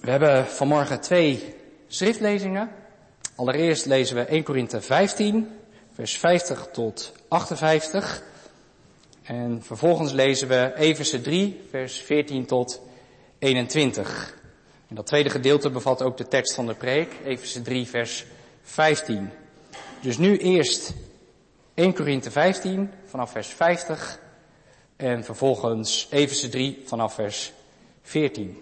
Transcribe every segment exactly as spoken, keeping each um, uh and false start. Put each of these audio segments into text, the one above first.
We hebben vanmorgen twee schriftlezingen. Allereerst lezen we Eerste Korinthe vijftien, vers vijftig tot achtenvijftig. En vervolgens lezen we Efeze drie, vers veertien tot eenentwintig. En dat tweede gedeelte bevat ook de tekst van de preek, Efeze drie, vers vijftien. Dus nu eerst Eerste Korinthe vijftien vanaf vers vijftig en vervolgens Efeze drie vanaf vers veertien.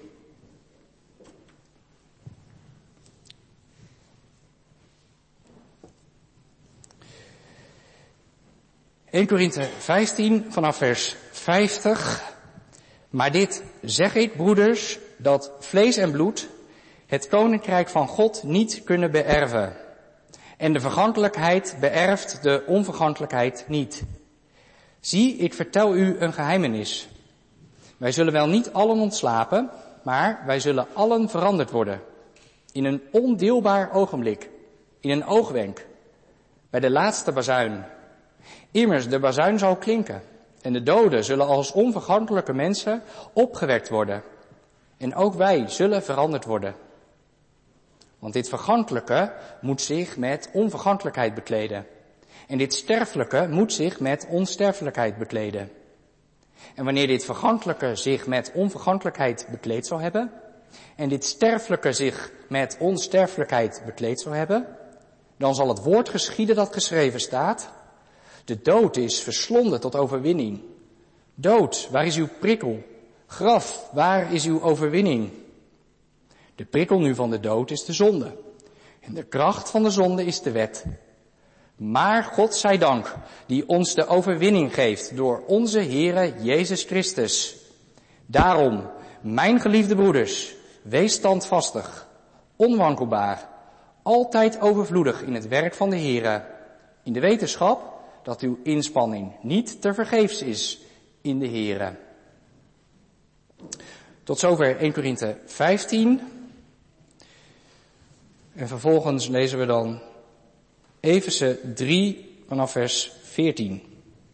Eerste Korinthe vijftien vanaf vers vijftig. Maar dit zeg ik, broeders, dat vlees en bloed het koninkrijk van God niet kunnen beërven. En de vergankelijkheid beërft de onvergankelijkheid niet. Zie, ik vertel u een geheimenis. Wij zullen wel niet allen ontslapen, maar wij zullen allen veranderd worden. In een ondeelbaar ogenblik, in een oogwenk, bij de laatste bazuin. Immers, de bazuin zal klinken en de doden zullen als onvergankelijke mensen opgewekt worden. En ook wij zullen veranderd worden. Want dit vergankelijke moet zich met onvergankelijkheid bekleden. En dit sterfelijke moet zich met onsterfelijkheid bekleden. En wanneer dit vergankelijke zich met onvergankelijkheid bekleed zal hebben, en dit sterfelijke zich met onsterfelijkheid bekleed zal hebben, dan zal het woord geschieden dat geschreven staat: de dood is verslonden tot overwinning. Dood, waar is uw prikkel? Graf, waar is uw overwinning? De prikkel nu van de dood is de zonde. En de kracht van de zonde is de wet. Maar God zij dank, die ons de overwinning geeft door onze Heere Jezus Christus. Daarom, mijn geliefde broeders, wees standvastig, onwankelbaar, altijd overvloedig in het werk van de Heere, in de wetenschap dat uw inspanning niet tevergeefs is in de Heere. Tot zover Eerste Korinthe vijftien. En vervolgens lezen we dan Efeze drie vanaf vers veertien.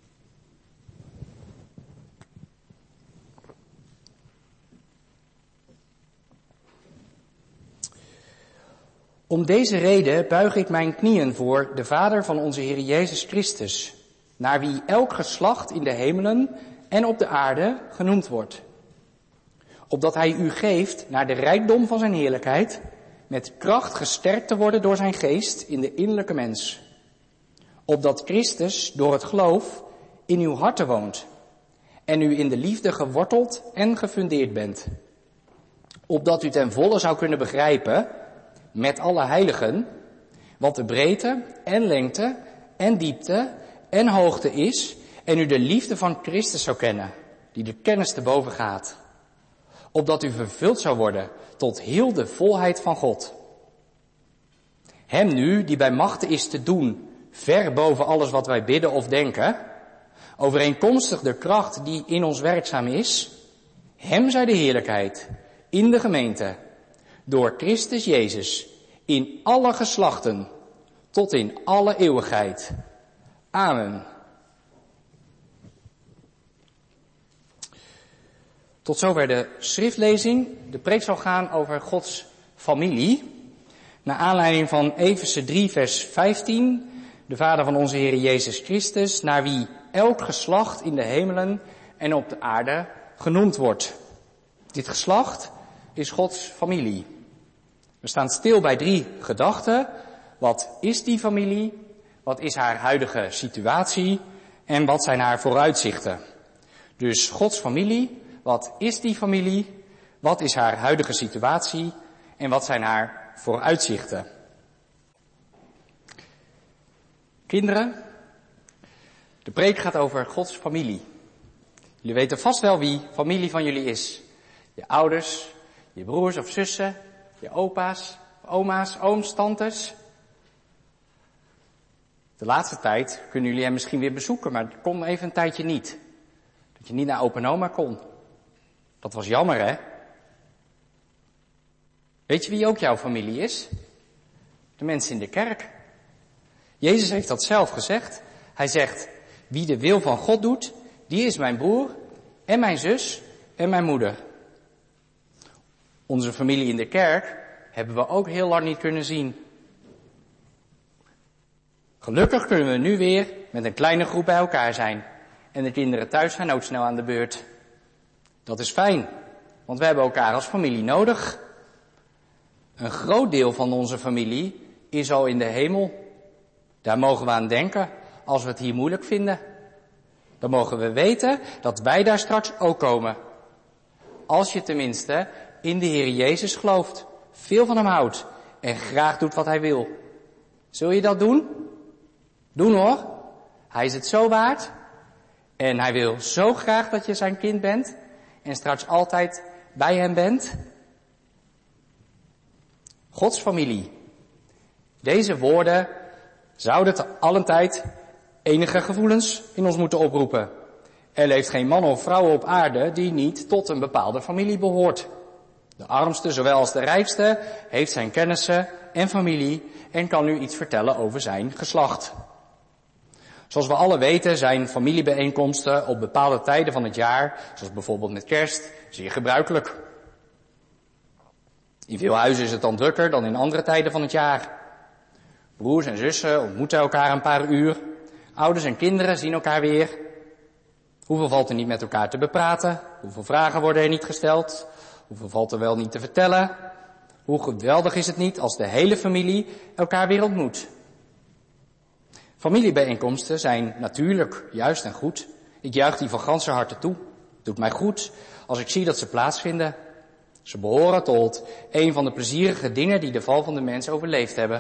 Om deze reden buig ik mijn knieën voor de Vader van onze Heer Jezus Christus, naar wie elk geslacht in de hemelen en op de aarde genoemd wordt. Opdat hij u geeft naar de rijkdom van zijn heerlijkheid, met kracht gesterkt te worden door zijn geest in de innerlijke mens. Opdat Christus door het geloof in uw harten woont en u in de liefde geworteld en gefundeerd bent. Opdat u ten volle zou kunnen begrijpen, met alle heiligen, wat de breedte en lengte en diepte en hoogte is, en u de liefde van Christus zou kennen, die de kennis te boven gaat. Opdat u vervuld zou worden tot heel de volheid van God. Hem nu, die bij machte is te doen, ver boven alles wat wij bidden of denken, overeenkomstig de kracht die in ons werkzaam is, hem zij de heerlijkheid in de gemeente, door Christus Jezus, in alle geslachten, tot in alle eeuwigheid. Amen. Tot zover de schriftlezing. De preek zal gaan over Gods familie. Naar aanleiding van Efeze drie vers vijftien, de Vader van onze Heer Jezus Christus, naar wie elk geslacht in de hemelen en op de aarde genoemd wordt. Dit geslacht is Gods familie. We staan stil bij drie gedachten. Wat is die familie? Wat is haar huidige situatie? En wat zijn haar vooruitzichten? Dus Gods familie, wat is die familie? Wat is haar huidige situatie? En wat zijn haar vooruitzichten? Kinderen, de preek gaat over Gods familie. Jullie weten vast wel wie familie van jullie is. Je ouders, je broers of zussen, je opa's, oma's, ooms, tantes. De laatste tijd kunnen jullie hem misschien weer bezoeken, maar het kon even een tijdje niet. Dat je niet naar opa en oma kon. Dat was jammer, hè? Weet je wie ook jouw familie is? De mensen in de kerk. Jezus heeft dat zelf gezegd. Hij zegt, wie de wil van God doet, die is mijn broer en mijn zus en mijn moeder. Onze familie in de kerk hebben we ook heel lang niet kunnen zien. Gelukkig kunnen we nu weer met een kleine groep bij elkaar zijn. En de kinderen thuis zijn ook snel aan de beurt. Dat is fijn, want we hebben elkaar als familie nodig. Een groot deel van onze familie is al in de hemel. Daar mogen we aan denken als we het hier moeilijk vinden. Dan mogen we weten dat wij daar straks ook komen. Als je tenminste in de Heer Jezus gelooft, veel van hem houdt en graag doet wat hij wil. Zul je dat doen? Doen hoor. Hij is het zo waard. En hij wil zo graag dat je zijn kind bent en straks altijd bij hem bent. Gods familie. Deze woorden zouden te allen tijd enige gevoelens in ons moeten oproepen. Er leeft geen man of vrouw op aarde die niet tot een bepaalde familie behoort. De armste, zowel als de rijkste, heeft zijn kennissen en familie en kan nu iets vertellen over zijn geslacht. Zoals we alle weten zijn familiebijeenkomsten op bepaalde tijden van het jaar, zoals bijvoorbeeld met kerst, zeer gebruikelijk. In veel huizen is het dan drukker dan in andere tijden van het jaar. Broers en zussen ontmoeten elkaar een paar uur. Ouders en kinderen zien elkaar weer. Hoeveel valt er niet met elkaar te bepraten? Hoeveel vragen worden er niet gesteld? Hoeveel valt er wel niet te vertellen? Hoe geweldig is het niet als de hele familie elkaar weer ontmoet? Familiebijeenkomsten zijn natuurlijk, juist en goed. Ik juich die van ganse harte toe. Het doet mij goed als ik zie dat ze plaatsvinden. Ze behoren tot een van de plezierige dingen die de val van de mens overleefd hebben.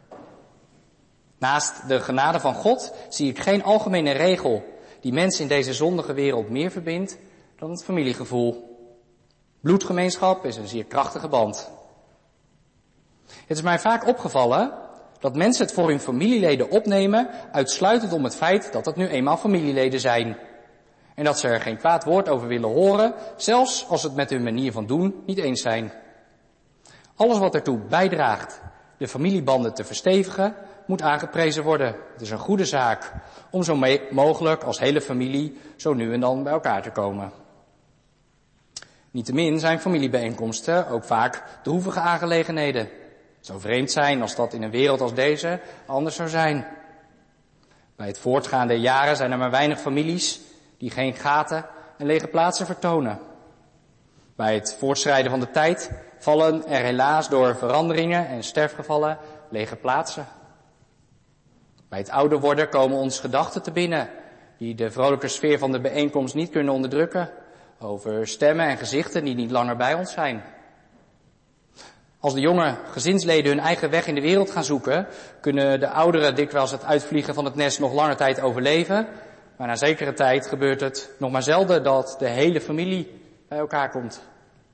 Naast de genade van God zie ik geen algemene regel die mensen in deze zondige wereld meer verbindt dan het familiegevoel. Bloedgemeenschap is een zeer krachtige band. Het is mij vaak opgevallen dat mensen het voor hun familieleden opnemen uitsluitend om het feit dat het nu eenmaal familieleden zijn. En dat ze er geen kwaad woord over willen horen, zelfs als het met hun manier van doen niet eens zijn. Alles wat ertoe bijdraagt de familiebanden te verstevigen, moet aangeprezen worden. Het is een goede zaak om zo me- mogelijk als hele familie zo nu en dan bij elkaar te komen. Niettemin zijn familiebijeenkomsten ook vaak droevige aangelegenheden. Het zou vreemd zijn als dat in een wereld als deze anders zou zijn. Bij het voortgaan der jaren zijn er maar weinig families die geen gaten en lege plaatsen vertonen. Bij het voortschrijden van de tijd vallen er helaas door veranderingen en sterfgevallen lege plaatsen. Bij het ouder worden komen ons gedachten te binnen die de vrolijke sfeer van de bijeenkomst niet kunnen onderdrukken. Over stemmen en gezichten die niet langer bij ons zijn. Als de jonge gezinsleden hun eigen weg in de wereld gaan zoeken, kunnen de ouderen dikwijls het uitvliegen van het nest nog lange tijd overleven. Maar na zekere tijd gebeurt het nog maar zelden dat de hele familie bij elkaar komt.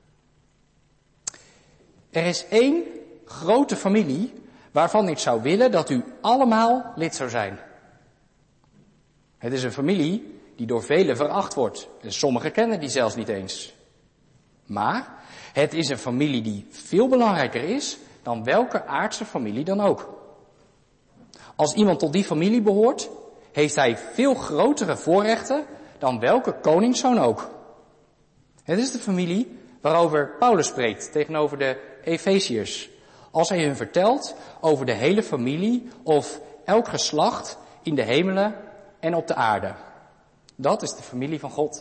Er is één grote familie waarvan ik zou willen dat u allemaal lid zou zijn. Het is een familie die door velen veracht wordt. En sommigen kennen die zelfs niet eens. Maar het is een familie die veel belangrijker is dan welke aardse familie dan ook. Als iemand tot die familie behoort, heeft hij veel grotere voorrechten dan welke koningszoon ook. Het is de familie waarover Paulus spreekt tegenover de Efeziërs, als hij hun vertelt over de hele familie of elk geslacht in de hemelen en op de aarde. Dat is de familie van God.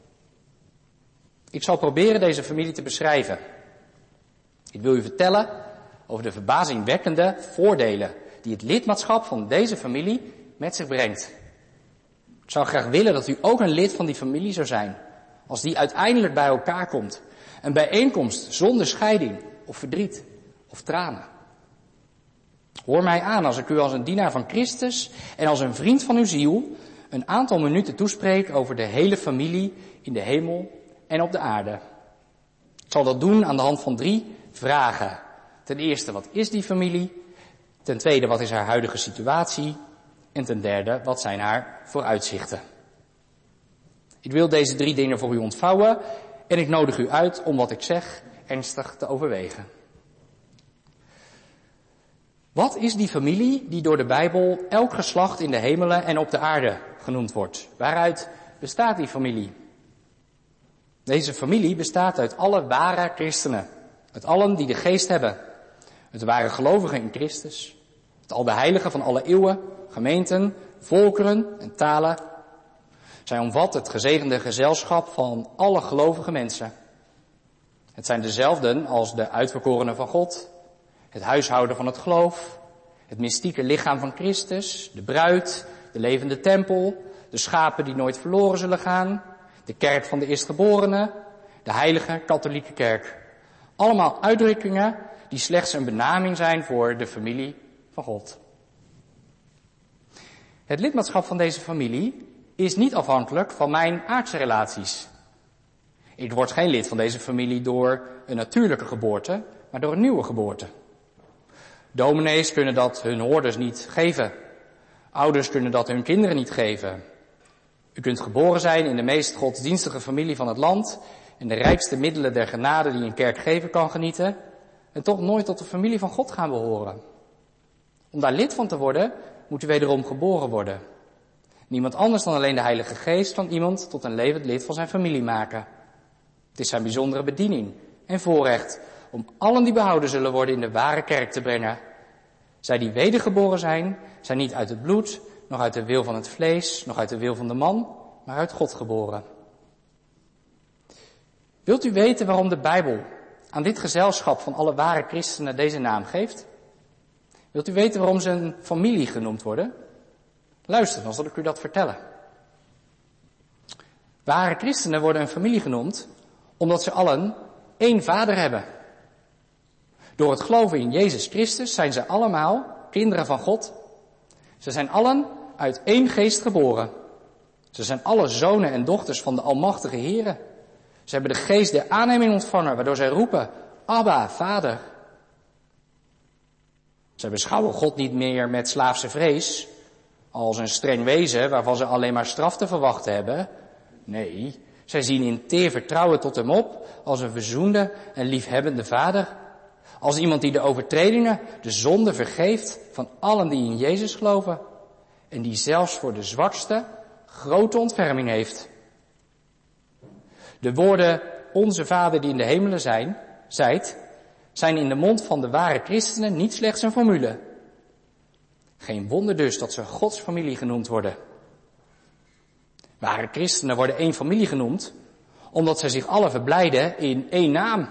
Ik zal proberen deze familie te beschrijven. Ik wil u vertellen over de verbazingwekkende voordelen die het lidmaatschap van deze familie met zich brengt. Ik zou graag willen dat u ook een lid van die familie zou zijn, als die uiteindelijk bij elkaar komt. Een bijeenkomst zonder scheiding of verdriet of tranen. Hoor mij aan als ik u als een dienaar van Christus en als een vriend van uw ziel een aantal minuten toespreek over de hele familie in de hemel en op de aarde. Ik zal dat doen aan de hand van drie vragen. Ten eerste, wat is die familie? Ten tweede, wat is haar huidige situatie? En ten derde, wat zijn haar vooruitzichten? Ik wil deze drie dingen voor u ontvouwen en ik nodig u uit om wat ik zeg ernstig te overwegen. Wat is die familie die door de Bijbel elk geslacht in de hemelen en op de aarde genoemd wordt? Waaruit bestaat die familie? Deze familie bestaat uit alle ware christenen. Uit allen die de geest hebben. Het waren gelovigen in Christus. Het al de heiligen van alle eeuwen, gemeenten, volkeren en talen. Zij omvat het gezegende gezelschap van alle gelovige mensen. Het zijn dezelfden als de uitverkorenen van God, het huishouden van het geloof, het mystieke lichaam van Christus, de bruid, de levende tempel, de schapen die nooit verloren zullen gaan, de kerk van de eerstgeborenen, de heilige katholieke kerk. Allemaal uitdrukkingen die slechts een benaming zijn voor de familie van God. Het lidmaatschap van deze familie is niet afhankelijk van mijn aardse relaties. Ik word geen lid van deze familie door een natuurlijke geboorte, maar door een nieuwe geboorte. Dominees kunnen dat hun hoorders niet geven. Ouders kunnen dat hun kinderen niet geven. U kunt geboren zijn in de meest godsdienstige familie van het land en de rijkste middelen der genade die een kerk geven kan genieten en toch nooit tot de familie van God gaan behoren. Om daar lid van te worden, moet u wederom geboren worden. Niemand anders dan alleen de Heilige Geest kan iemand tot een levend lid van zijn familie maken. Het is zijn bijzondere bediening en voorrecht om allen die behouden zullen worden in de ware kerk te brengen. Zij die wedergeboren zijn, zijn niet uit het bloed, nog uit de wil van het vlees, nog uit de wil van de man, maar uit God geboren. Wilt u weten waarom de Bijbel aan dit gezelschap van alle ware christenen deze naam geeft? Wilt u weten waarom ze een familie genoemd worden? Luister, dan zal ik u dat vertellen. Ware christenen worden een familie genoemd omdat ze allen één vader hebben. Door het geloven in Jezus Christus zijn ze allemaal kinderen van God. Ze zijn allen uit één geest geboren. Ze zijn alle zonen en dochters van de Almachtige Heere. Ze hebben de geest der aanneming ontvangen, waardoor zij roepen, Abba, Vader. Zij beschouwen God niet meer met slaafse vrees, als een streng wezen waarvan ze alleen maar straf te verwachten hebben. Nee, zij zien in teer vertrouwen tot hem op als een verzoende en liefhebbende vader. Als iemand die de overtredingen, de zonde vergeeft van allen die in Jezus geloven. En die zelfs voor de zwakste grote ontferming heeft. De woorden, onze Vader die in de hemelen zijn, zijt, zijn in de mond van de ware christenen niet slechts een formule. Geen wonder dus dat ze Gods familie genoemd worden. Ware christenen worden één familie genoemd, omdat zij zich alle verblijden in één naam.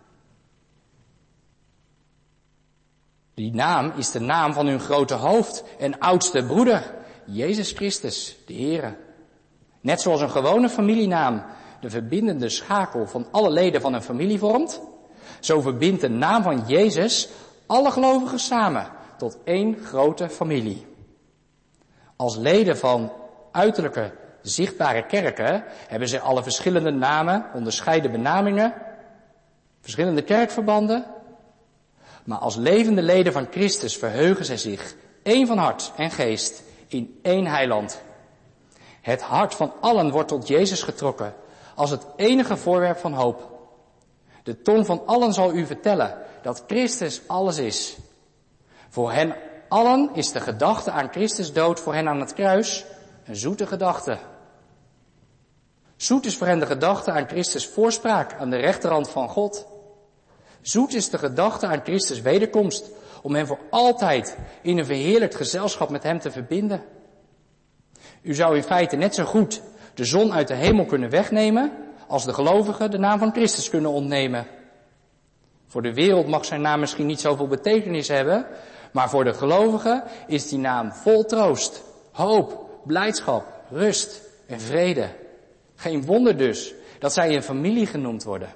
Die naam is de naam van hun grote hoofd en oudste broeder, Jezus Christus, de Heere. Net zoals een gewone familienaam de verbindende schakel van alle leden van een familie vormt, zo verbindt de naam van Jezus alle gelovigen samen tot één grote familie. Als leden van uiterlijke, zichtbare kerken hebben ze alle verschillende namen, onderscheiden benamingen, verschillende kerkverbanden. Maar als levende leden van Christus verheugen zij zich, één van hart en geest, in één heiland. Het hart van allen wordt tot Jezus getrokken, als het enige voorwerp van hoop. De tong van allen zal u vertellen dat Christus alles is. Voor hen allen is de gedachte aan Christus dood voor hen aan het kruis een zoete gedachte. Zoet is voor hen de gedachte aan Christus voorspraak aan de rechterhand van God. Zoet is de gedachte aan Christus wederkomst, om hen voor altijd in een verheerlijkt gezelschap met hem te verbinden. U zou in feite net zo goed de zon uit de hemel kunnen wegnemen, als de gelovigen de naam van Christus kunnen ontnemen. Voor de wereld mag zijn naam misschien niet zoveel betekenis hebben, maar voor de gelovigen is die naam vol troost, hoop, blijdschap, rust en vrede. Geen wonder dus dat zij een familie genoemd worden.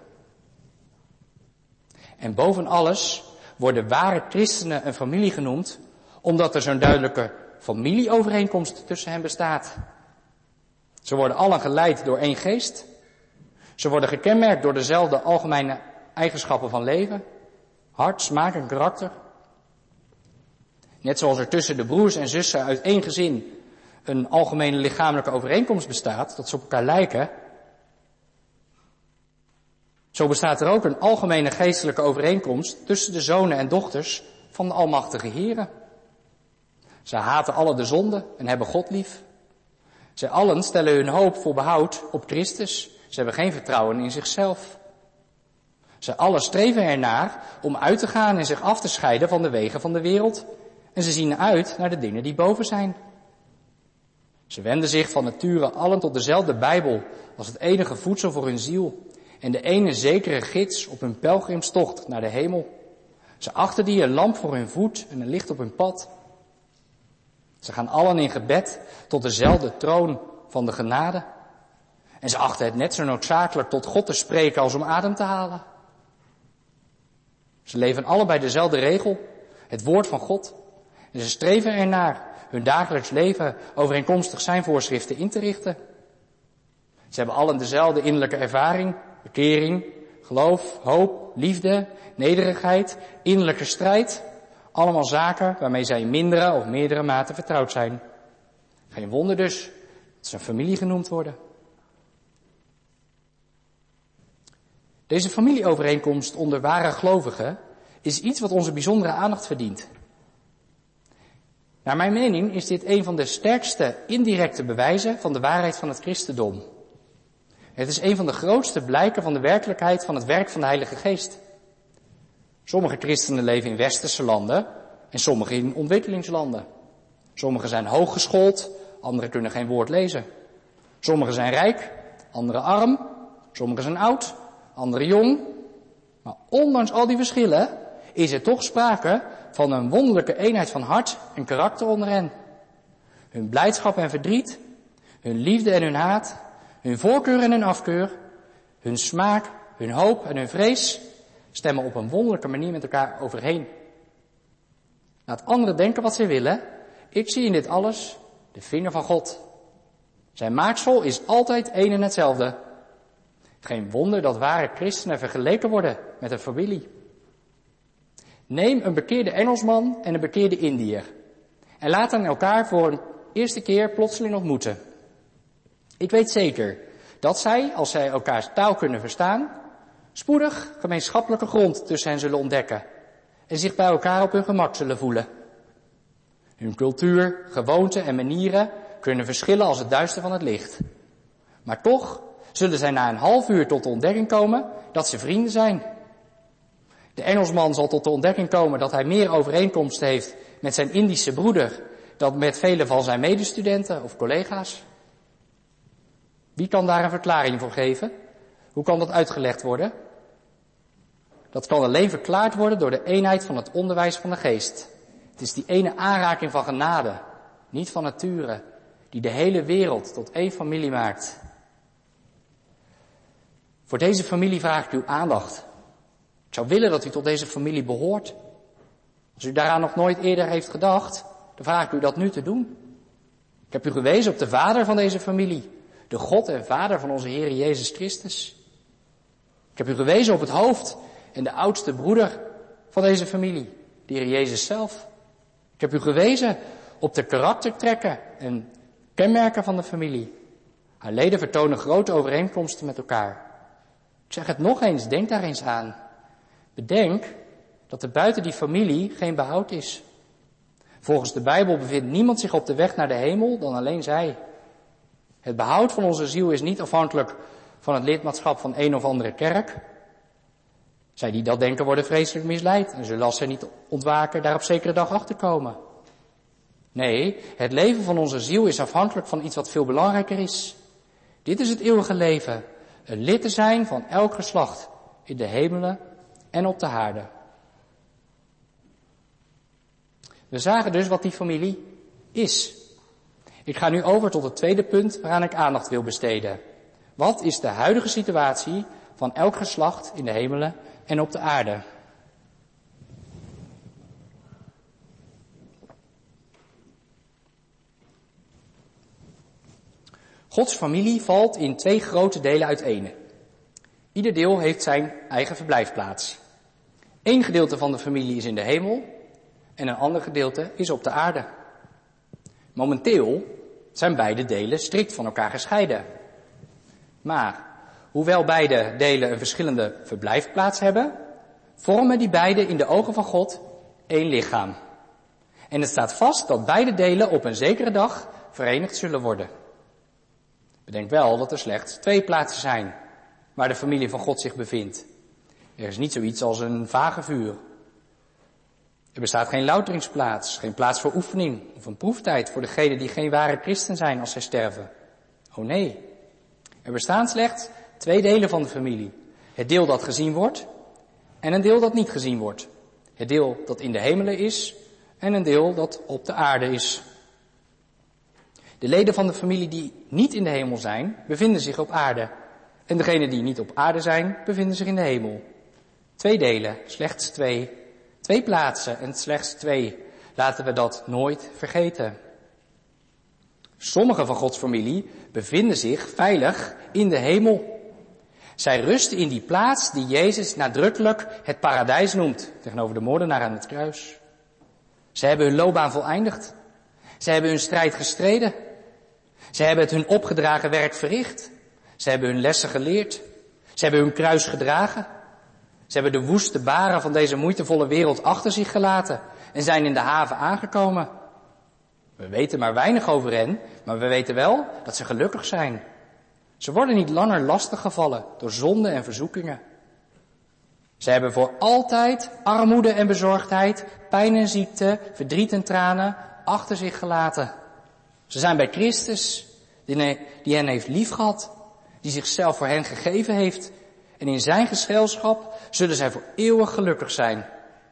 En boven alles worden ware christenen een familie genoemd, omdat er zo'n duidelijke familieovereenkomst tussen hen bestaat. Ze worden allen geleid door één geest. Ze worden gekenmerkt door dezelfde algemene eigenschappen van leven, hart, smaak en karakter. Net zoals er tussen de broers en zussen uit één gezin een algemene lichamelijke overeenkomst bestaat, dat ze op elkaar lijken, zo bestaat er ook een algemene geestelijke overeenkomst tussen de zonen en dochters van de Almachtige Heere. Ze haten alle de zonde en hebben God lief. Zij allen stellen hun hoop voor behoud op Christus. Ze hebben geen vertrouwen in zichzelf. Ze allen streven ernaar om uit te gaan en zich af te scheiden van de wegen van de wereld. En ze zien uit naar de dingen die boven zijn. Ze wenden zich van nature allen tot dezelfde Bijbel als het enige voedsel voor hun ziel. En de ene zekere gids op hun pelgrimstocht naar de hemel. Ze achten die een lamp voor hun voet en een licht op hun pad. Ze gaan allen in gebed tot dezelfde troon van de genade. En ze achten het net zo noodzakelijk tot God te spreken als om adem te halen. Ze leven allebei dezelfde regel, het woord van God. En ze streven ernaar hun dagelijks leven overeenkomstig zijn voorschriften in te richten. Ze hebben allen dezelfde innerlijke ervaring, bekering, geloof, hoop, liefde, nederigheid, innerlijke strijd. Allemaal zaken waarmee zij in mindere of meerdere mate vertrouwd zijn. Geen wonder dus dat ze een familie genoemd worden. Deze familieovereenkomst onder ware gelovigen is iets wat onze bijzondere aandacht verdient. Naar mijn mening is dit een van de sterkste indirecte bewijzen van de waarheid van het christendom. Het is een van de grootste blijken van de werkelijkheid van het werk van de Heilige Geest. Sommige christenen leven in westerse landen en sommige in ontwikkelingslanden. Sommigen zijn hooggeschoold, anderen kunnen geen woord lezen. Sommigen zijn rijk, anderen arm, sommigen zijn oud, anderen jong. Maar ondanks al die verschillen is er toch sprake van een wonderlijke eenheid van hart en karakter onder hen. Hun blijdschap en verdriet, hun liefde en hun haat, hun voorkeur en hun afkeur, hun smaak, hun hoop en hun vrees stemmen op een wonderlijke manier met elkaar overheen. Laat anderen denken wat zij willen. Ik zie in dit alles de vinger van God. Zijn maaksel is altijd één en hetzelfde. Geen wonder dat ware christenen vergeleken worden met een familie. Neem een bekeerde Engelsman en een bekeerde Indiër en laat hen elkaar voor een eerste keer plotseling ontmoeten. Ik weet zeker dat zij, als zij elkaars taal kunnen verstaan, spoedig gemeenschappelijke grond tussen hen zullen ontdekken en zich bij elkaar op hun gemak zullen voelen. Hun cultuur, gewoonten en manieren kunnen verschillen als het duister van het licht. Maar toch zullen zij na een half uur tot de ontdekking komen dat ze vrienden zijn. De Engelsman zal tot de ontdekking komen dat hij meer overeenkomst heeft met zijn Indische broeder dan met vele van zijn medestudenten of collega's. Wie kan daar een verklaring voor geven? Hoe kan dat uitgelegd worden? Dat kan alleen verklaard worden door de eenheid van het onderwijs van de geest. Het is die ene aanraking van genade, niet van nature, die de hele wereld tot één familie maakt. Voor deze familie vraag ik uw aandacht. Ik zou willen dat u tot deze familie behoort. Als u daaraan nog nooit eerder heeft gedacht, dan vraag ik u dat nu te doen. Ik heb u gewezen op de vader van deze familie, de God en vader van onze Heer Jezus Christus. Ik heb u gewezen op het hoofd en de oudste broeder van deze familie, de Heer Jezus zelf. Ik heb u gewezen op de karaktertrekken en kenmerken van de familie. Haar leden vertonen grote overeenkomsten met elkaar. Ik zeg het nog eens, denk daar eens aan. Bedenk dat er buiten die familie geen behoud is. Volgens de Bijbel bevindt niemand zich op de weg naar de hemel dan alleen zij. Het behoud van onze ziel is niet afhankelijk van het lidmaatschap van een of andere kerk. Zij die dat denken worden vreselijk misleid en zullen als zij niet ontwaken daar op zekere dag achterkomen. Nee, het leven van onze ziel is afhankelijk van iets wat veel belangrijker is. Dit is het eeuwige leven, een lid te zijn van elk geslacht in de hemelen en op de aarde. We zagen dus wat die familie is. Ik ga nu over tot het tweede punt waaraan ik aandacht wil besteden. Wat is de huidige situatie van elk geslacht in de hemelen en op de aarde? Gods familie valt in twee grote delen uiteen. Ieder deel heeft zijn eigen verblijfplaats. Eén gedeelte van de familie is in de hemel en een ander gedeelte is op de aarde. Momenteel zijn beide delen strikt van elkaar gescheiden. Maar hoewel beide delen een verschillende verblijfplaats hebben, vormen die beide in de ogen van God één lichaam. En het staat vast dat beide delen op een zekere dag verenigd zullen worden. Bedenk wel dat er slechts twee plaatsen zijn waar de familie van God zich bevindt. Er is niet zoiets als een vagevuur. Er bestaat geen louteringsplaats, geen plaats voor oefening of een proeftijd voor degenen die geen ware christen zijn als zij sterven. Oh nee, er bestaan slechts twee delen van de familie. Het deel dat gezien wordt en een deel dat niet gezien wordt. Het deel dat in de hemelen is en een deel dat op de aarde is. De leden van de familie die niet in de hemel zijn, bevinden zich op aarde. En degenen die niet op aarde zijn, bevinden zich in de hemel. Twee delen, slechts twee. Twee plaatsen en slechts twee. Laten we dat nooit vergeten. Sommigen van Gods familie bevinden zich veilig in de hemel. Zij rusten in die plaats die Jezus nadrukkelijk het paradijs noemt, tegenover de moordenaar aan het kruis. Zij hebben hun loopbaan voleindigd. Zij hebben hun strijd gestreden. Zij hebben het hun opgedragen werk verricht. Zij hebben hun lessen geleerd. Zij hebben hun kruis gedragen. Ze hebben de woeste baren van deze moeitevolle wereld achter zich gelaten en zijn in de haven aangekomen. We weten maar weinig over hen, maar we weten wel dat ze gelukkig zijn. Ze worden niet langer lastiggevallen door zonde en verzoekingen. Ze hebben voor altijd armoede en bezorgdheid, pijn en ziekte, verdriet en tranen achter zich gelaten. Ze zijn bij Christus, die hen heeft liefgehad, die zichzelf voor hen gegeven heeft. En in zijn gezelschap zullen zij voor eeuwig gelukkig zijn.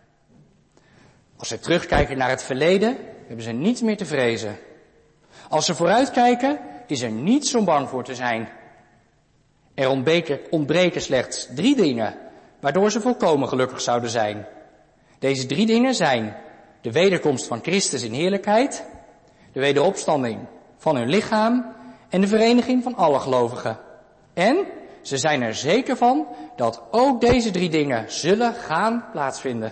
Als ze terugkijken naar het verleden, hebben ze niets meer te vrezen. Als ze vooruitkijken, is er niets om bang voor te zijn. Er ontbreken, ontbreken slechts drie dingen, waardoor ze volkomen gelukkig zouden zijn. Deze drie dingen zijn de wederkomst van Christus in heerlijkheid, de wederopstanding van hun lichaam en de vereniging van alle gelovigen. En ze zijn er zeker van dat ook deze drie dingen zullen gaan plaatsvinden.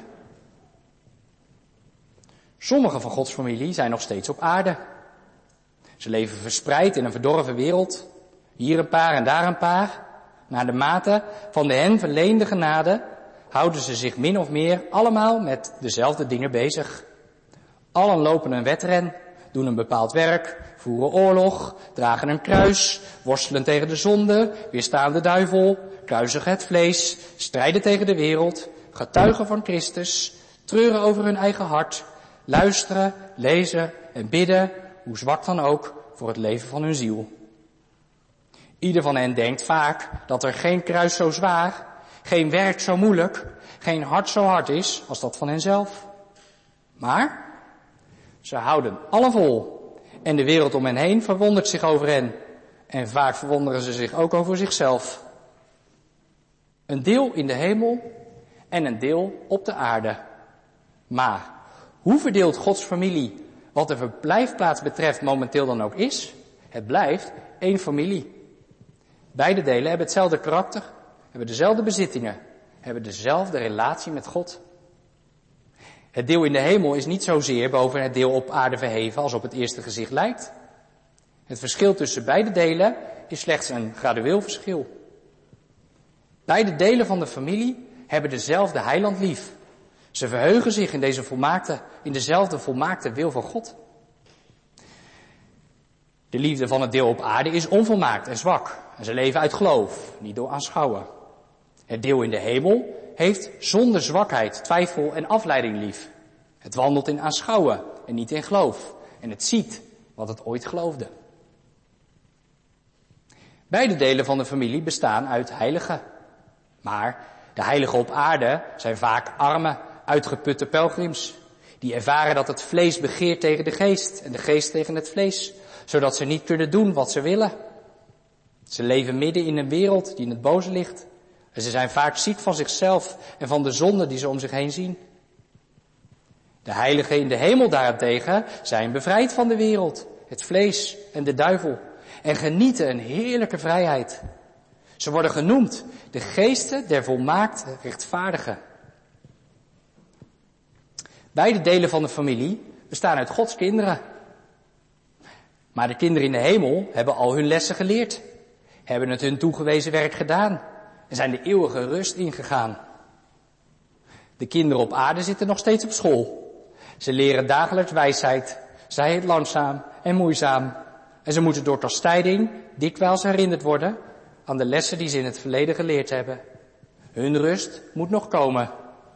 Sommigen van Gods familie zijn nog steeds op aarde. Ze leven verspreid in een verdorven wereld. Hier een paar en daar een paar. Naar de mate van de hen verleende genade houden ze zich min of meer allemaal met dezelfde dingen bezig. Allen lopen een wedren, doen een bepaald werk, voeren oorlog, dragen een kruis, worstelen tegen de zonde, weerstaan de duivel, kruisigen het vlees, strijden tegen de wereld, getuigen van Christus, treuren over hun eigen hart, luisteren, lezen en bidden, hoe zwak dan ook, voor het leven van hun ziel. Ieder van hen denkt vaak dat er geen kruis zo zwaar, geen werk zo moeilijk, geen hart zo hard is als dat van henzelf. Maar ze houden allen vol en de wereld om hen heen verwondert zich over hen. En vaak verwonderen ze zich ook over zichzelf. Een deel in de hemel en een deel op de aarde. Maar hoe verdeelt Gods familie wat de verblijfplaats betreft momenteel dan ook is? Het blijft één familie. Beide delen hebben hetzelfde karakter, hebben dezelfde bezittingen, hebben dezelfde relatie met God. Het deel in de hemel is niet zozeer boven het deel op aarde verheven als op het eerste gezicht lijkt. Het verschil tussen beide delen is slechts een gradueel verschil. Beide delen van de familie hebben dezelfde heiland lief. Ze verheugen zich in deze volmaakte, in dezelfde volmaakte wil van God. De liefde van het deel op aarde is onvolmaakt en zwak. En ze leven uit geloof, niet door aanschouwen. Het deel in de hemel heeft zonder zwakheid, twijfel en afleiding lief. Het wandelt in aanschouwen en niet in geloof. En het ziet wat het ooit geloofde. Beide delen van de familie bestaan uit heiligen. Maar de heiligen op aarde zijn vaak arme, uitgeputte pelgrims. Die ervaren dat het vlees begeert tegen de geest en de geest tegen het vlees. Zodat ze niet kunnen doen wat ze willen. Ze leven midden in een wereld die in het boze ligt. En ze zijn vaak ziek van zichzelf en van de zonde die ze om zich heen zien. De heiligen in de hemel daarentegen zijn bevrijd van de wereld, het vlees en de duivel. En genieten een heerlijke vrijheid. Ze worden genoemd de geesten der volmaakte rechtvaardigen. Beide delen van de familie bestaan uit Gods kinderen. Maar de kinderen in de hemel hebben al hun lessen geleerd. Hebben het hun toegewezen werk gedaan. En zijn de eeuwige rust ingegaan. De kinderen op aarde zitten nog steeds op school. Ze leren dagelijks wijsheid. Zij het langzaam en moeizaam. En ze moeten door kastijding dikwijls herinnerd worden aan de lessen die ze in het verleden geleerd hebben. Hun rust moet nog komen.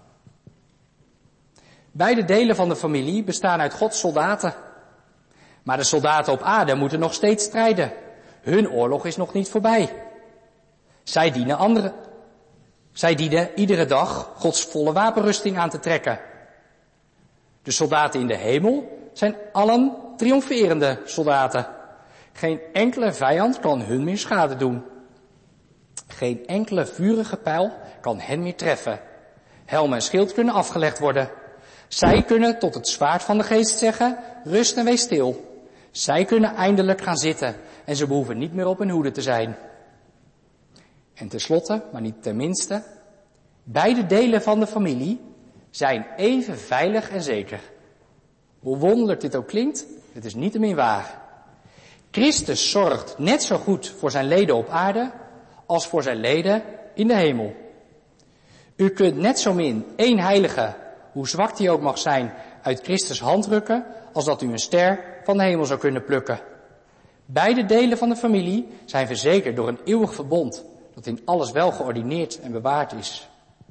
Beide delen van de familie bestaan uit Gods soldaten. Maar de soldaten op aarde moeten nog steeds strijden. Hun oorlog is nog niet voorbij. Zij dienen anderen. Zij dienen iedere dag Gods volle wapenrusting aan te trekken. De soldaten in de hemel zijn allen triomferende soldaten. Geen enkele vijand kan hun meer schade doen. Geen enkele vurige pijl kan hen meer treffen. Helm en schild kunnen afgelegd worden. Zij kunnen tot het zwaard van de geest zeggen, rust en wees stil. Zij kunnen eindelijk gaan zitten en ze behoeven niet meer op hun hoede te zijn. En tenslotte, maar niet ten minste, beide delen van de familie zijn even veilig en zeker. Hoe wonderlijk dit ook klinkt, het is niettemin waar. Christus zorgt net zo goed voor zijn leden op aarde als voor zijn leden in de hemel. U kunt net zo min één heilige, hoe zwak die ook mag zijn, uit Christus hand rukken, als dat u een ster van de hemel zou kunnen plukken. Beide delen van de familie zijn verzekerd door een eeuwig verbond, dat in alles wel geordineerd en bewaard is.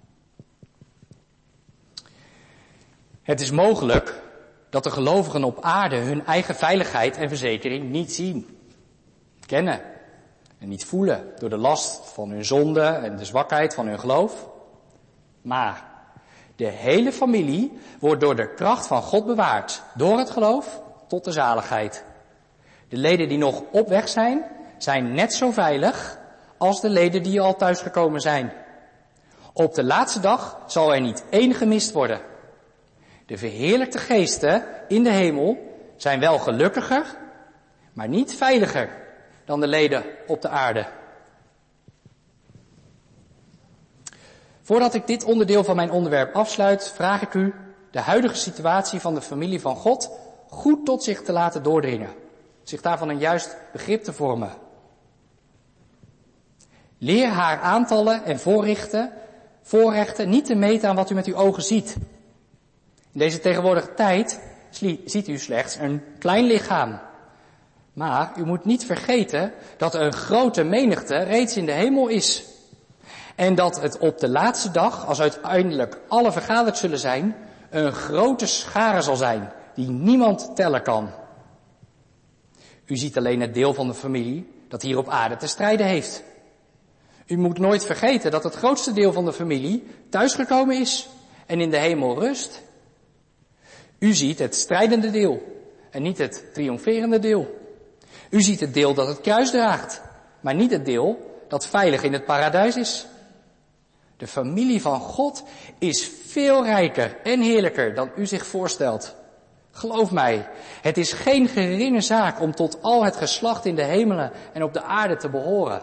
Het is mogelijk dat de gelovigen op aarde hun eigen veiligheid en verzekering niet zien, kennen en niet voelen door de last van hun zonde en de zwakheid van hun geloof. Maar de hele familie wordt door de kracht van God bewaard, door het geloof tot de zaligheid. De leden die nog op weg zijn, zijn net zo veilig als de leden die al thuisgekomen zijn. Op de laatste dag zal er niet één gemist worden. De verheerlijkte geesten in de hemel zijn wel gelukkiger, maar niet veiliger dan de leden op de aarde. Voordat ik dit onderdeel van mijn onderwerp afsluit, vraag ik u de huidige situatie van de familie van God goed tot zich te laten doordringen. Zich daarvan een juist begrip te vormen. Leer haar aantallen en voorrichten, voorrechten niet te meten aan wat u met uw ogen ziet. In deze tegenwoordige tijd ziet u slechts een klein lichaam. Maar u moet niet vergeten dat er een grote menigte reeds in de hemel is. En dat het op de laatste dag, als uiteindelijk alle vergaderd zullen zijn, een grote schare zal zijn die niemand tellen kan. U ziet alleen het deel van de familie dat hier op aarde te strijden heeft. U moet nooit vergeten dat het grootste deel van de familie thuisgekomen is en in de hemel rust. U ziet het strijdende deel en niet het triomferende deel. U ziet het deel dat het kruis draagt, maar niet het deel dat veilig in het paradijs is. De familie van God is veel rijker en heerlijker dan u zich voorstelt. Geloof mij, het is geen geringe zaak om tot al het geslacht in de hemelen en op de aarde te behoren.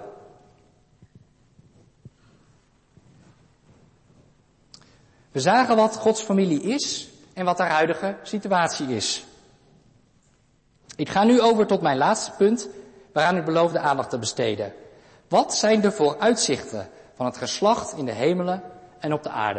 We zagen wat Gods familie is en wat haar huidige situatie is. Ik ga nu over tot mijn laatste punt, waaraan ik beloofde aandacht te besteden. Wat zijn de vooruitzichten van het geslacht in de hemelen en op de aarde?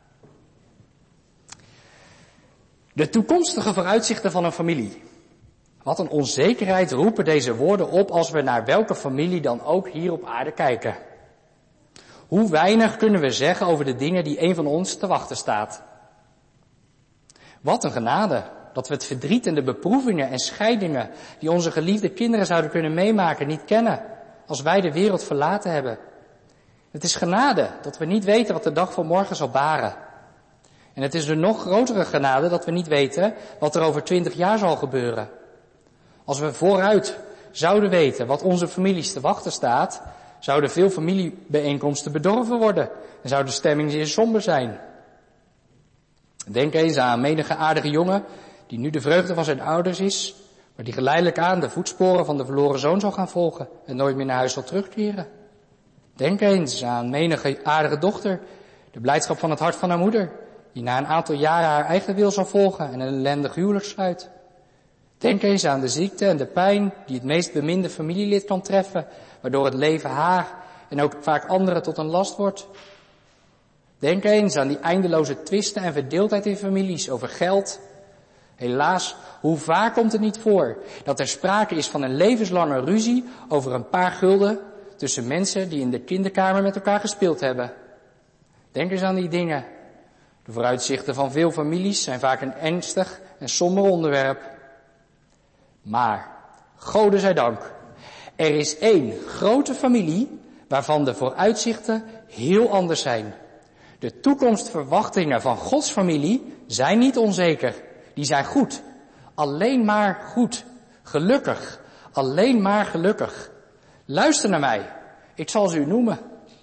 De toekomstige vooruitzichten van een familie. Wat een onzekerheid roepen deze woorden op als we naar welke familie dan ook hier op aarde kijken. Hoe weinig kunnen we zeggen over de dingen die een van ons te wachten staat. Wat een genade dat we het verdriet en de beproevingen en scheidingen die onze geliefde kinderen zouden kunnen meemaken niet kennen als wij de wereld verlaten hebben. Het is genade dat we niet weten wat de dag van morgen zal baren. En het is de nog grotere genade dat we niet weten wat er over twintig jaar zal gebeuren. Als we vooruit zouden weten wat onze families te wachten staat, zouden veel familiebijeenkomsten bedorven worden en zou de stemming zeer somber zijn. Denk eens aan menige aardige jongen die nu de vreugde van zijn ouders is, maar die geleidelijk aan de voetsporen van de verloren zoon zal gaan volgen en nooit meer naar huis zal terugkeren. Denk eens aan menige aardige dochter, de blijdschap van het hart van haar moeder, die na een aantal jaren haar eigen wil zal volgen en een ellendig huwelijk sluit. Denk eens aan de ziekte en de pijn die het meest beminde familielid kan treffen, waardoor het leven haar en ook vaak anderen tot een last wordt. Denk eens aan die eindeloze twisten en verdeeldheid in families over geld. Helaas, hoe vaak komt het niet voor dat er sprake is van een levenslange ruzie over een paar gulden tussen mensen die in de kinderkamer met elkaar gespeeld hebben. Denk eens aan die dingen. De vooruitzichten van veel families zijn vaak een ernstig en somber onderwerp. Maar, Gode zij dank, er is één grote familie waarvan de vooruitzichten heel anders zijn. De toekomstverwachtingen van Gods familie zijn niet onzeker. Die zijn goed. Alleen maar goed. Gelukkig. Alleen maar gelukkig. Luister naar mij. Ik zal ze u noemen.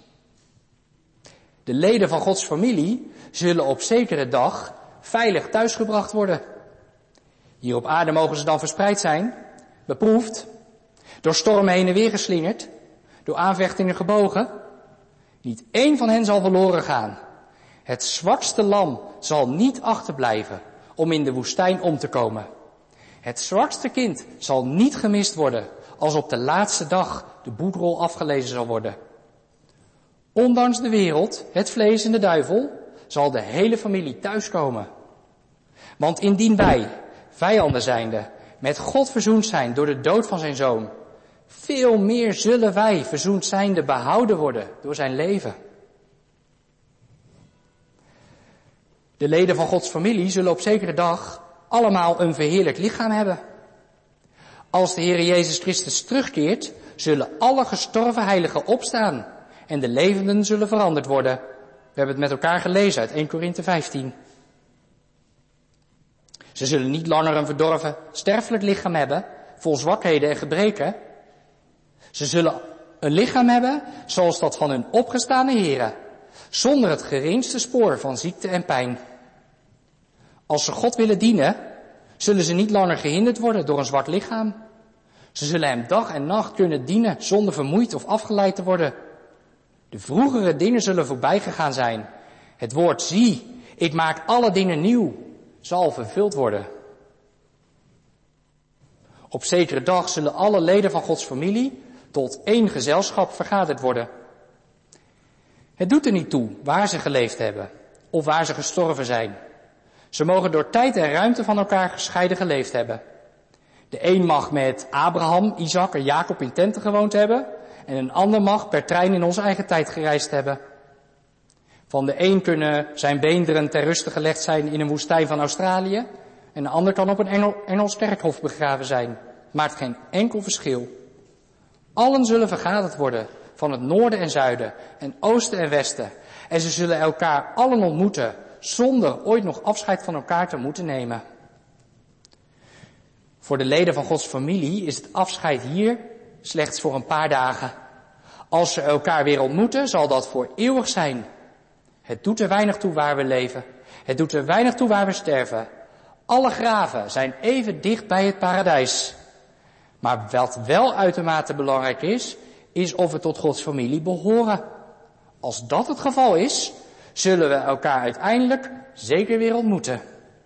De leden van Gods familie zullen op zekere dag veilig thuisgebracht worden. Hier op aarde mogen ze dan verspreid zijn, beproefd, door stormen heen en weer geslingerd, door aanvechtingen gebogen. Niet één van hen zal verloren gaan. Het zwakste lam zal niet achterblijven om in de woestijn om te komen. Het zwakste kind zal niet gemist worden als op de laatste dag de boekrol afgelezen zal worden. Ondanks de wereld, het vlees en de duivel, zal de hele familie thuiskomen. Want indien wij, vijanden zijnde, met God verzoend zijn door de dood van zijn zoon, veel meer zullen wij, verzoend zijnde, behouden worden door zijn leven. De leden van Gods familie zullen op zekere dag allemaal een verheerlijk lichaam hebben. Als de Heer Jezus Christus terugkeert, zullen alle gestorven heiligen opstaan en de levenden zullen veranderd worden. We hebben het met elkaar gelezen uit Eerste Korinthe vijftien. Ze zullen niet langer een verdorven, sterfelijk lichaam hebben, vol zwakheden en gebreken. Ze zullen een lichaam hebben zoals dat van hun opgestane Here, zonder het geringste spoor van ziekte en pijn. Als ze God willen dienen, zullen ze niet langer gehinderd worden door een zwak lichaam. Ze zullen hem dag en nacht kunnen dienen zonder vermoeid of afgeleid te worden. De vroegere dingen zullen voorbij gegaan zijn. Het woord zie, ik maak alle dingen nieuw, zal vervuld worden. Op zekere dag zullen alle leden van Gods familie tot één gezelschap vergaderd worden. Het doet er niet toe waar ze geleefd hebben of waar ze gestorven zijn. Ze mogen door tijd en ruimte van elkaar gescheiden geleefd hebben. De een mag met Abraham, Isaac en Jacob in tenten gewoond hebben en een ander mag per trein in onze eigen tijd gereisd hebben. Van de een kunnen zijn beenderen ter ruste gelegd zijn in een woestijn van Australië en de ander kan op een Engel, Engels kerkhof begraven zijn. Maakt geen enkel verschil. Allen zullen vergaderd worden van het noorden en zuiden en oosten en westen en ze zullen elkaar allen ontmoeten zonder ooit nog afscheid van elkaar te moeten nemen. Voor de leden van Gods familie is het afscheid hier slechts voor een paar dagen. Als ze elkaar weer ontmoeten, zal dat voor eeuwig zijn. Het doet er weinig toe waar we leven. Het doet er weinig toe waar we sterven. Alle graven zijn even dicht bij het paradijs. Maar wat wel uitermate belangrijk is, is of we tot Gods familie behoren. Als dat het geval is, zullen we elkaar uiteindelijk zeker weer ontmoeten.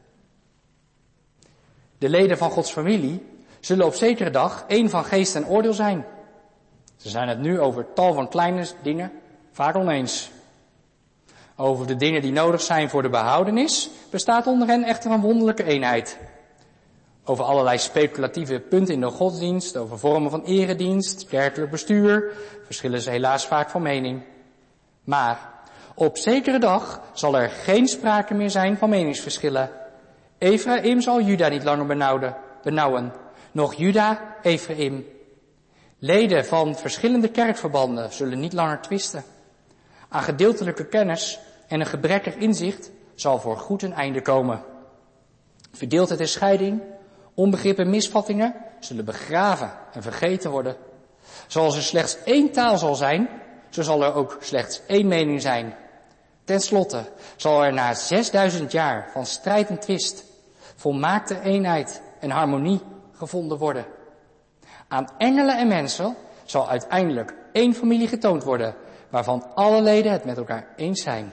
De leden van Gods familie zullen op zekere dag één van geest en oordeel zijn. Ze zijn het nu over tal van kleine dingen vaak oneens. Over de dingen die nodig zijn voor de behoudenis bestaat onder hen echter een wonderlijke eenheid. Over allerlei speculatieve punten in de godsdienst, over vormen van eredienst, kerkelijk bestuur, verschillen ze helaas vaak van mening. Maar op zekere dag zal er geen sprake meer zijn van meningsverschillen. Ephraim zal Juda niet langer benauwden, benauwen, noch Juda Ephraim. Leden van verschillende kerkverbanden zullen niet langer twisten. Aan gedeeltelijke kennis en een gebrekkig inzicht zal voor goed een einde komen. Verdeeldheid en scheiding, onbegrip en misvattingen zullen begraven en vergeten worden. Zoals er slechts één taal zal zijn, zo zal er ook slechts één mening zijn. Ten slotte zal er na zesduizend jaar van strijd en twist volmaakte eenheid en harmonie gevonden worden. Aan engelen en mensen zal uiteindelijk één familie getoond worden, waarvan alle leden het met elkaar eens zijn.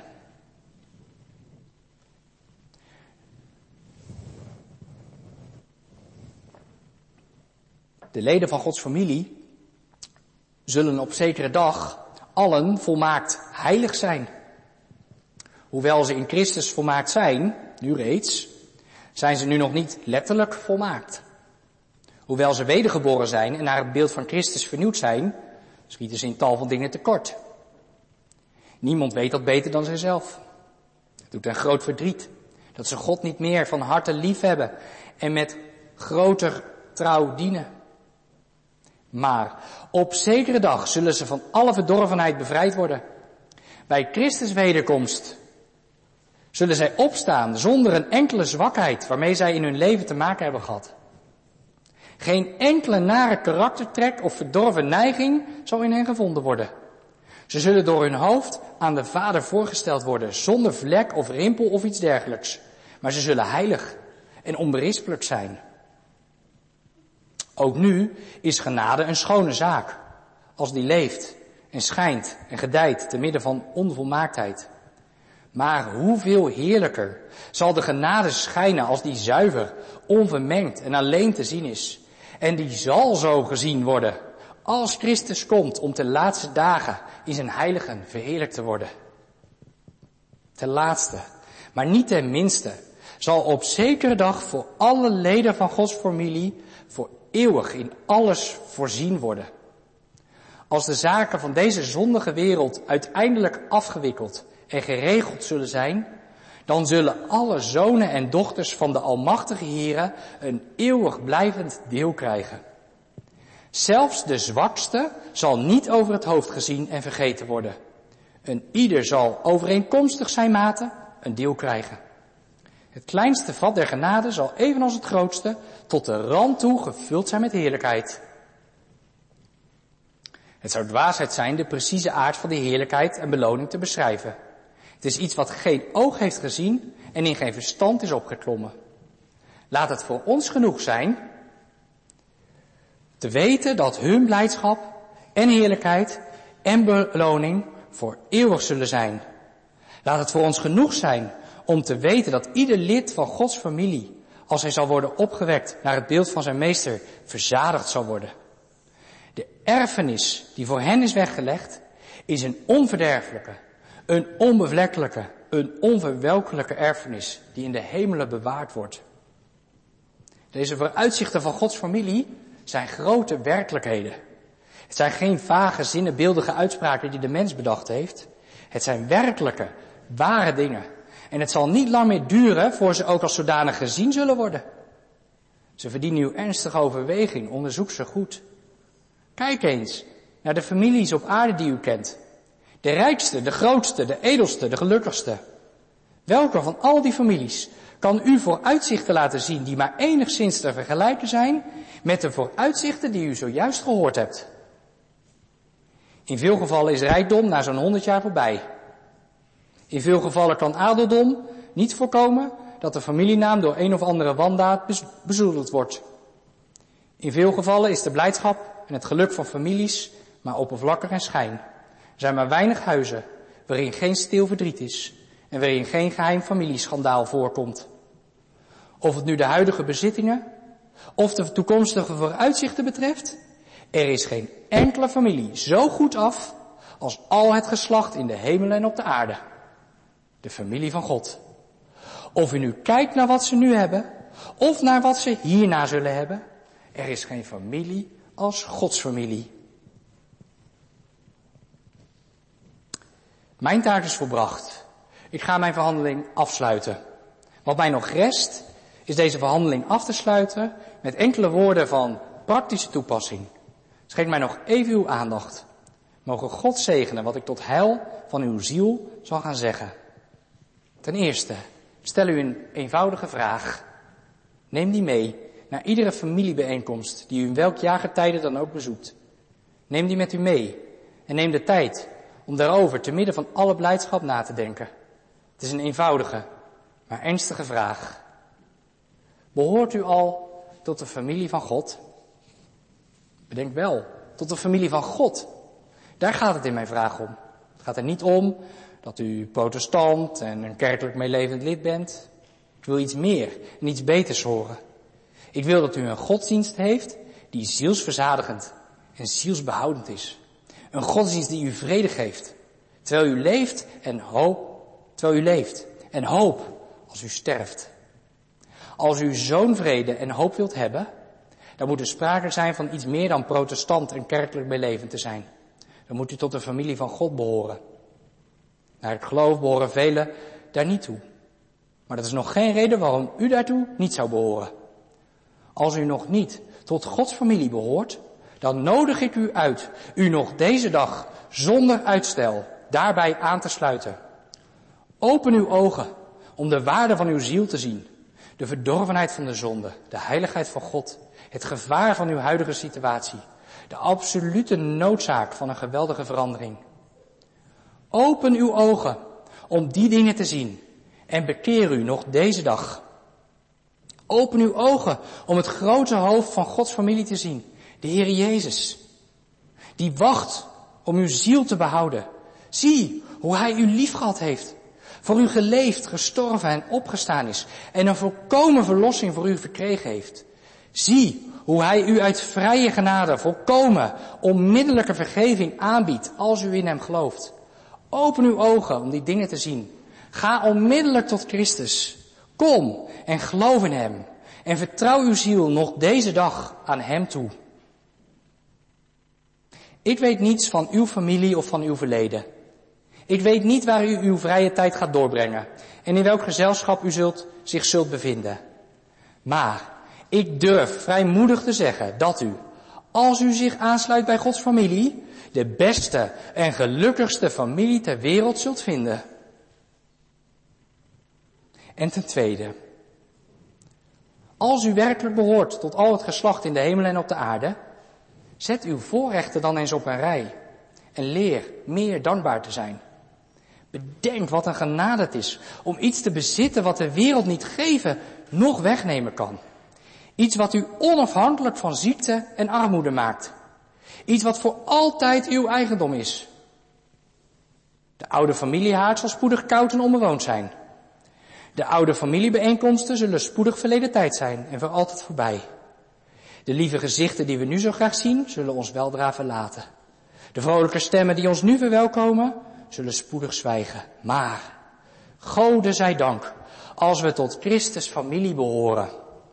De leden van Gods familie zullen op zekere dag allen volmaakt heilig zijn. Hoewel ze in Christus volmaakt zijn, nu reeds, zijn ze nu nog niet letterlijk volmaakt. Hoewel ze wedergeboren zijn en naar het beeld van Christus vernieuwd zijn, schieten ze in tal van dingen tekort. Niemand weet dat beter dan zijzelf. Het doet hen groot verdriet dat ze God niet meer van harte lief hebben en met groter trouw dienen. Maar op zekere dag zullen ze van alle verdorvenheid bevrijd worden. Bij Christus wederkomst zullen zij opstaan zonder een enkele zwakheid waarmee zij in hun leven te maken hebben gehad. Geen enkele nare karaktertrek of verdorven neiging zal in hen gevonden worden. Ze zullen door hun hoofd aan de Vader voorgesteld worden, zonder vlek of rimpel of iets dergelijks. Maar ze zullen heilig en onberispelijk zijn. Ook nu is genade een schone zaak, als die leeft en schijnt en gedijt te midden van onvolmaaktheid. Maar hoeveel heerlijker zal de genade schijnen als die zuiver, onvermengd en alleen te zien is. En die zal zo gezien worden als Christus komt om ten laatste dagen in zijn heiligen verheerlijkt te worden. Ten laatste, maar niet ten minste, zal op zekere dag voor alle leden van Gods familie voor eeuwig in alles voorzien worden. Als de zaken van deze zondige wereld uiteindelijk afgewikkeld en geregeld zullen zijn, dan zullen alle zonen en dochters van de Almachtige Heere een eeuwig blijvend deel krijgen. Zelfs de zwakste zal niet over het hoofd gezien en vergeten worden. Een ieder zal overeenkomstig zijn mate een deel krijgen. Het kleinste vat der genade zal evenals het grootste tot de rand toe gevuld zijn met heerlijkheid. Het zou dwaasheid zijn de precieze aard van de heerlijkheid en beloning te beschrijven. Het is iets wat geen oog heeft gezien en in geen verstand is opgeklommen. Laat het voor ons genoeg zijn te weten dat hun blijdschap en heerlijkheid en beloning voor eeuwig zullen zijn. Laat het voor ons genoeg zijn om te weten dat ieder lid van Gods familie, als hij zal worden opgewekt naar het beeld van zijn meester, verzadigd zal worden. De erfenis die voor hen is weggelegd, is een onverderfelijke, een onbevlekkelijke, een onverwelkelijke erfenis die in de hemelen bewaard wordt. Deze vooruitzichten van Gods familie zijn grote werkelijkheden. Het zijn geen vage, zinnebeeldige uitspraken die de mens bedacht heeft. Het zijn werkelijke, ware dingen. En het zal niet lang meer duren voor ze ook als zodanig gezien zullen worden. Ze verdienen uw ernstige overweging, onderzoek ze goed. Kijk eens naar de families op aarde die u kent. De rijkste, de grootste, de edelste, de gelukkigste. Welke van al die families kan u vooruitzichten laten zien die maar enigszins te vergelijken zijn met de vooruitzichten die u zojuist gehoord hebt? In veel gevallen is rijkdom na zo'n honderd jaar voorbij. In veel gevallen kan adeldom niet voorkomen dat de familienaam door een of andere wandaad bezoedeld wordt. In veel gevallen is de blijdschap en het geluk van families maar oppervlakkig en schijn. Er zijn maar weinig huizen waarin geen stil verdriet is en waarin geen geheim familieschandaal voorkomt. Of het nu de huidige bezittingen of de toekomstige vooruitzichten betreft, er is geen enkele familie zo goed af als al het geslacht in de hemelen en op de aarde. De familie van God. Of u nu kijkt naar wat ze nu hebben, of naar wat ze hierna zullen hebben, er is geen familie als Gods familie. Mijn taak is volbracht. Ik ga mijn verhandeling afsluiten. Wat mij nog rest, is deze verhandeling af te sluiten met enkele woorden van praktische toepassing. Schenk mij nog even uw aandacht. Mogen God zegenen wat ik tot heil van uw ziel zal gaan zeggen. Ten eerste, stel u een eenvoudige vraag. Neem die mee naar iedere familiebijeenkomst die u in welk jaargetijde dan ook bezoekt. Neem die met u mee en neem de tijd om daarover te midden van alle blijdschap na te denken. Het is een eenvoudige, maar ernstige vraag. Behoort u al tot de familie van God? Bedenk wel, tot de familie van God. Daar gaat het in mijn vraag om. Het gaat er niet om dat u protestant en een kerkelijk meelevend lid bent. Ik wil iets meer en iets beters horen. Ik wil dat u een godsdienst heeft die zielsverzadigend en zielsbehoudend is. Een godsdienst die u vrede geeft, terwijl u leeft en hoop, terwijl u leeft en hoop als u sterft. Als u zo'n vrede en hoop wilt hebben, dan moet er sprake zijn van iets meer dan protestant en kerkelijk meelevend te zijn. Dan moet u tot de familie van God behoren. Naar ik geloof behoren velen daar niet toe. Maar dat is nog geen reden waarom u daartoe niet zou behoren. Als u nog niet tot Gods familie behoort, dan nodig ik u uit u nog deze dag zonder uitstel daarbij aan te sluiten. Open uw ogen om de waarde van uw ziel te zien, de verdorvenheid van de zonde, de heiligheid van God, het gevaar van uw huidige situatie, de absolute noodzaak van een geweldige verandering. Open uw ogen om die dingen te zien en bekeer u nog deze dag. Open uw ogen om het grote hoofd van Gods familie te zien, de Heer Jezus, die wacht om uw ziel te behouden. Zie hoe Hij u liefgehad heeft, voor u geleefd, gestorven en opgestaan is en een volkomen verlossing voor u verkregen heeft. Zie hoe Hij u uit vrije genade volkomen, onmiddellijke vergeving aanbiedt als u in Hem gelooft. Open uw ogen om die dingen te zien. Ga onmiddellijk tot Christus. Kom en geloof in Hem en vertrouw uw ziel nog deze dag aan Hem toe. Ik weet niets van uw familie of van uw verleden. Ik weet niet waar u uw vrije tijd gaat doorbrengen en in welk gezelschap u zult, zich zult bevinden. Maar ik durf vrijmoedig te zeggen dat u, als u zich aansluit bij Gods familie, de beste en gelukkigste familie ter wereld zult vinden. En ten tweede, als u werkelijk behoort tot al het geslacht in de hemel en op de aarde, zet uw voorrechten dan eens op een rij en leer meer dankbaar te zijn. Bedenk wat een genade het is om iets te bezitten wat de wereld niet geven, noch wegnemen kan. Iets wat u onafhankelijk van ziekte en armoede maakt. Iets wat voor altijd uw eigendom is. De oude familiehaard zal spoedig koud en onbewoond zijn. De oude familiebijeenkomsten zullen spoedig verleden tijd zijn en voor altijd voorbij. De lieve gezichten die we nu zo graag zien, zullen ons weldra verlaten. De vrolijke stemmen die ons nu verwelkomen, zullen spoedig zwijgen. Maar, Gode zij dank, als we tot Christus familie behoren.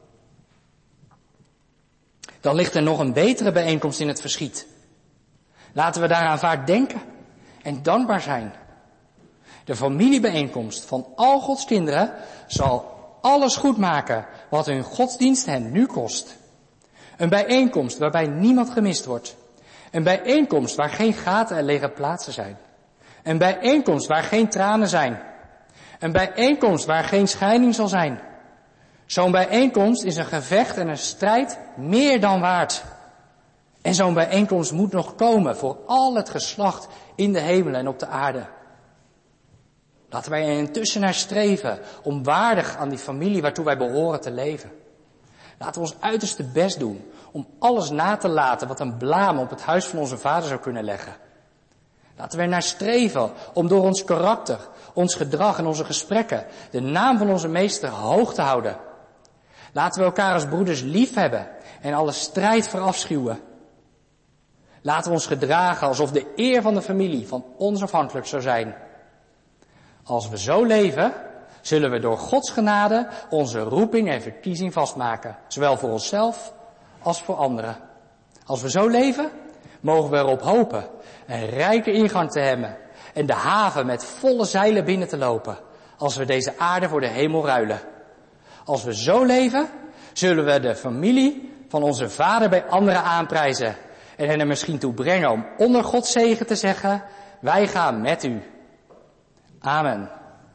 Dan ligt er nog een betere bijeenkomst in het verschiet. Laten we daaraan vaak denken en dankbaar zijn. De familiebijeenkomst van al Gods kinderen zal alles goed maken wat hun godsdienst hen nu kost. Een bijeenkomst waarbij niemand gemist wordt. Een bijeenkomst waar geen gaten en lege plaatsen zijn. Een bijeenkomst waar geen tranen zijn. Een bijeenkomst waar geen scheiding zal zijn. Zo'n bijeenkomst is een gevecht en een strijd meer dan waard. En zo'n bijeenkomst moet nog komen voor al het geslacht in de hemel en op de aarde. Laten wij er intussen naar streven om waardig aan die familie waartoe wij behoren te leven. Laten we ons uiterste best doen om alles na te laten wat een blaam op het huis van onze Vader zou kunnen leggen. Laten we er naar streven om door ons karakter, ons gedrag en onze gesprekken de naam van onze Meester hoog te houden. Laten we elkaar als broeders lief hebben en alle strijd verafschuwen. Laten we ons gedragen alsof de eer van de familie van ons afhankelijk zou zijn. Als we zo leven, zullen we door Gods genade onze roeping en verkiezing vastmaken. Zowel voor onszelf als voor anderen. Als we zo leven, mogen we erop hopen een rijke ingang te hebben en de haven met volle zeilen binnen te lopen, als we deze aarde voor de hemel ruilen. Als we zo leven, zullen we de familie van onze Vader bij anderen aanprijzen en hen er misschien toe brengen om onder Gods zegen te zeggen, wij gaan met u. Amen.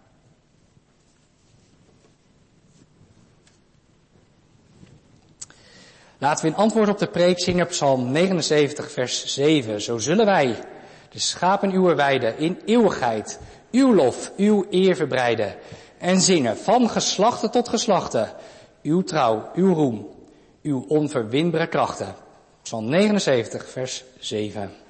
Laten we in antwoord op de preek zingen Psalm negenenzeventig vers zeven. Zo zullen wij, de schapen uwer weide, in eeuwigheid uw lof, uw eer verbreiden. En zingen van geslachte tot geslachte, uw trouw, uw roem, uw onverwinbare krachten. Psalm negenenzeventig vers zeven.